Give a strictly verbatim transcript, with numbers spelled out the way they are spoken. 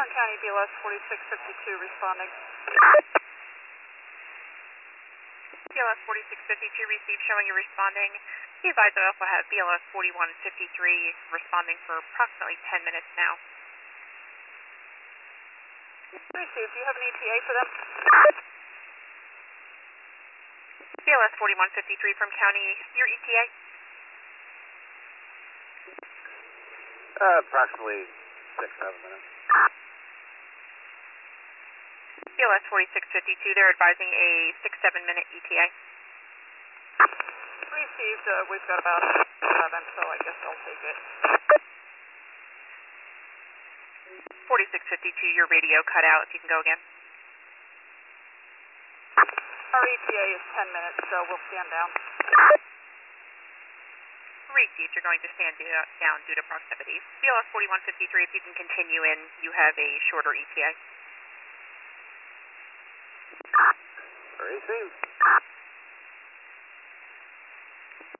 Warren County, B L S forty-six fifty-two responding. B L S forty-six fifty-two received, showing you responding. Be advised I also have B L S forty-one fifty-three responding for approximately ten minutes now. Received. Do you have an E T A for them? B L S forty-one fifty-three from County, your E T A? Uh, approximately six, seven minutes. B L S forty-six fifty-two, they're advising a six, seven minute E T A. Received. Uh, we've got about seven, so I guess I'll take it. forty-six fifty-two, your radio cut out, if you can go again. Our E T A is ten minutes, so we'll stand down. Received, you're going to stand down due to proximity. B L S forty-one fifty-three, if you can continue in, you have a shorter E T A. Received.